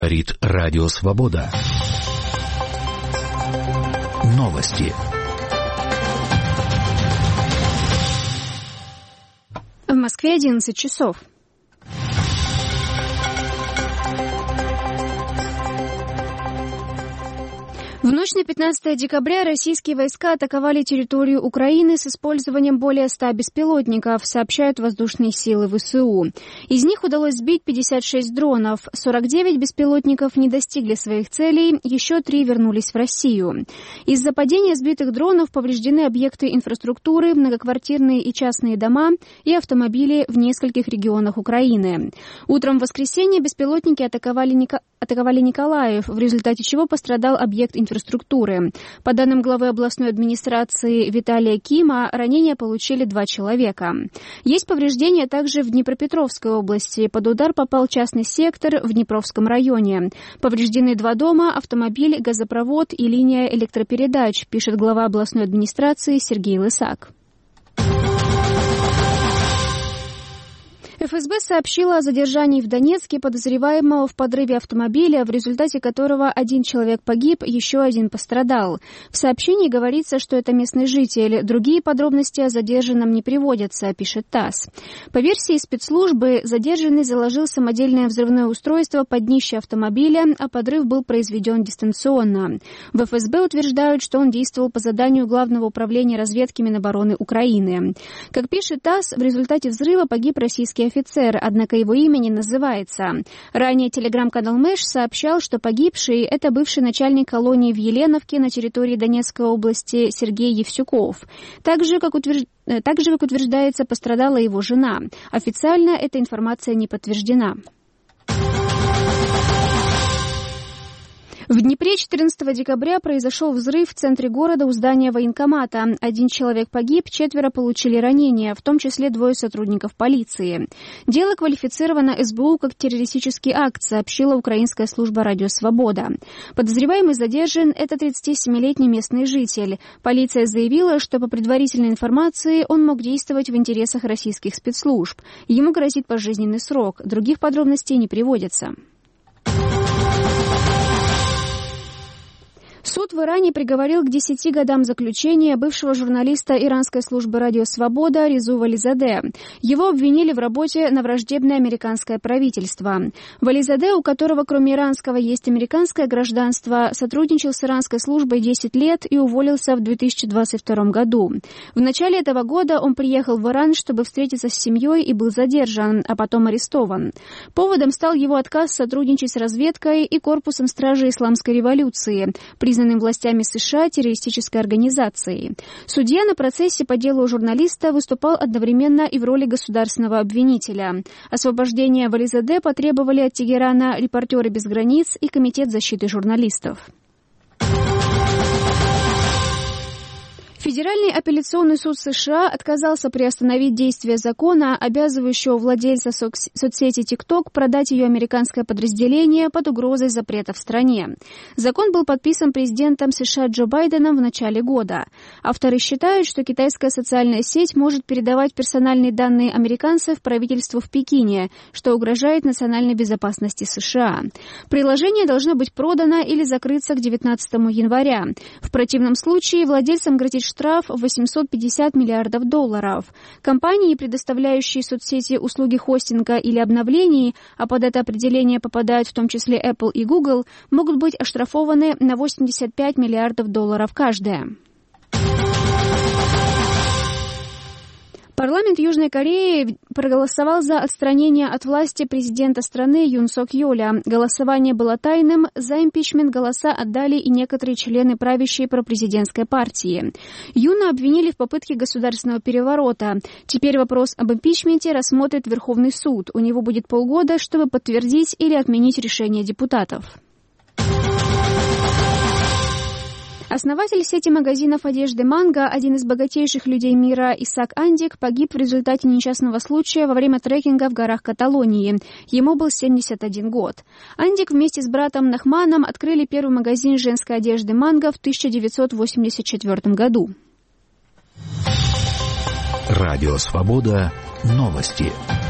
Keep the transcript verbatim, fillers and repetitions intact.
Говорит Радио Свобода. Новости. В Москве одиннадцать часов. В ночь на пятнадцатое декабря российские войска атаковали территорию Украины с использованием более ста беспилотников, сообщают воздушные силы ВСУ. Из них удалось сбить пятьдесят шесть дронов, сорок девять беспилотников не достигли своих целей, еще три вернулись в Россию. Из-за падения сбитых дронов повреждены объекты инфраструктуры, многоквартирные и частные дома и автомобили в нескольких регионах Украины. Утром в воскресенье беспилотники атаковали, Ника... атаковали Николаев, в результате чего пострадал объект инфраструктуры. инфраструктуры. По данным главы областной администрации Виталия Кима, ранения получили два человека. Есть повреждения также в Днепропетровской области. Под удар попал частный сектор в Днепровском районе. Повреждены два дома, автомобиль, газопровод и линия электропередач, пишет глава областной администрации Сергей Лысак. эф эс бэ сообщила о задержании в Донецке подозреваемого в подрыве автомобиля, в результате которого один человек погиб, еще один пострадал. В сообщении говорится, что это местный житель. Другие подробности о задержанном не приводятся, пишет ТАСС. По версии спецслужбы, задержанный заложил самодельное взрывное устройство под днище автомобиля, а подрыв был произведен дистанционно. В эф эс бэ утверждают, что он действовал по заданию Главного управления разведки Минобороны Украины. Как пишет ТАСС, в результате взрыва погиб российский офицер, однако его имя не называется. Ранее телеграм-канал Мэш сообщал, что погибший – это бывший начальник колонии в Еленовке на территории Донецкой области Сергей Евсюков. Также, как утвержд... Также, как утверждается, пострадала его жена. Официально эта информация не подтверждена. В Днепре четырнадцатого декабря произошел взрыв в центре города у здания военкомата. Один человек погиб, четверо получили ранения, в том числе двое сотрудников полиции. Дело квалифицировано эс бэ у как террористический акт, сообщила украинская служба «Радио Свобода». Подозреваемый задержан – это тридцатисемилетний местный житель. Полиция заявила, что по предварительной информации он мог действовать в интересах российских спецслужб. Ему грозит пожизненный срок. Других подробностей не приводятся. Суд в Иране приговорил к десяти годам заключения бывшего журналиста иранской службы «Радио Свобода» Резу Вализаде. Его обвинили в работе на враждебное американское правительство. Вализаде, у которого кроме иранского есть американское гражданство, сотрудничал с иранской службой десять лет и уволился в две тысячи двадцать втором году. В начале этого года он приехал в Иран, чтобы встретиться с семьей, и был задержан, а потом арестован. Поводом стал его отказ сотрудничать с разведкой и корпусом стражи исламской революции, признанным властями США террористической организацией. Судья на процессе по делу журналиста выступал одновременно и в роли государственного обвинителя. Освобождение Вализаде потребовали от Тегерана «Репортеры без границ» и Комитет защиты журналистов. Федеральный апелляционный суд США отказался приостановить действие закона, обязывающего владельца соцсети TikTok продать ее американское подразделение под угрозой запрета в стране. Закон был подписан президентом США Джо Байденом в начале года. Авторы считают, что китайская социальная сеть может передавать персональные данные американцев правительству в Пекине, что угрожает национальной безопасности США. Приложение должно быть продано или закрыться к девятнадцатому января. В противном случае владельцам грозит штраф в восемьсот пятьдесят миллиардов долларов. Компании, предоставляющие соцсети услуги хостинга или обновлений, а под это определение попадают в том числе Apple и Google, могут быть оштрафованы на восемьдесят пять миллиардов долларов каждая. Парламент Южной Кореи проголосовал за отстранение от власти президента страны Юн Сок Йоля. Голосование было тайным, за импичмент голоса отдали и некоторые члены правящей пропрезидентской партии. Юна обвинили в попытке государственного переворота. Теперь вопрос об импичменте рассмотрит Верховный суд. У него будет полгода, чтобы подтвердить или отменить решение депутатов. Основатель сети магазинов одежды «Манго», один из богатейших людей мира Исаак Андик, погиб в результате несчастного случая во время трекинга в горах Каталонии. Ему был семьдесят один год. Андик вместе с братом Нахманом открыли первый магазин женской одежды «Манго» в тысяча девятьсот восемьдесят четвёртом году. Радио «Свобода». Новости.